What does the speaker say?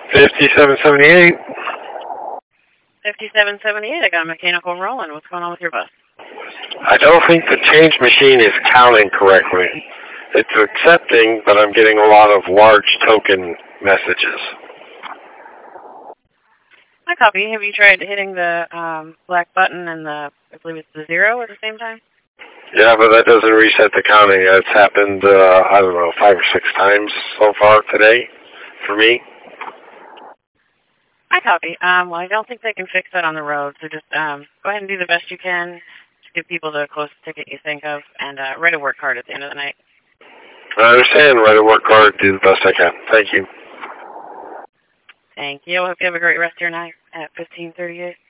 5778. 5778, I got a mechanical rolling. What's going on with your bus? I don't think the change machine is counting correctly. It's accepting, but I'm getting a lot of large token messages. I copy. Have you tried hitting the black button and I believe it's the 0 at the same time? Yeah, but that doesn't reset the counting. It's happened, 5 or 6 times so far today for me. I copy. Well, I don't think they can fix that on the road, so just go ahead and do the best you can to give people the closest ticket you think of, and write a work card at the end of the night. I understand. Write a work card. Do the best I can. Thank you. Thank you. I hope you have a great rest of your night at 1538.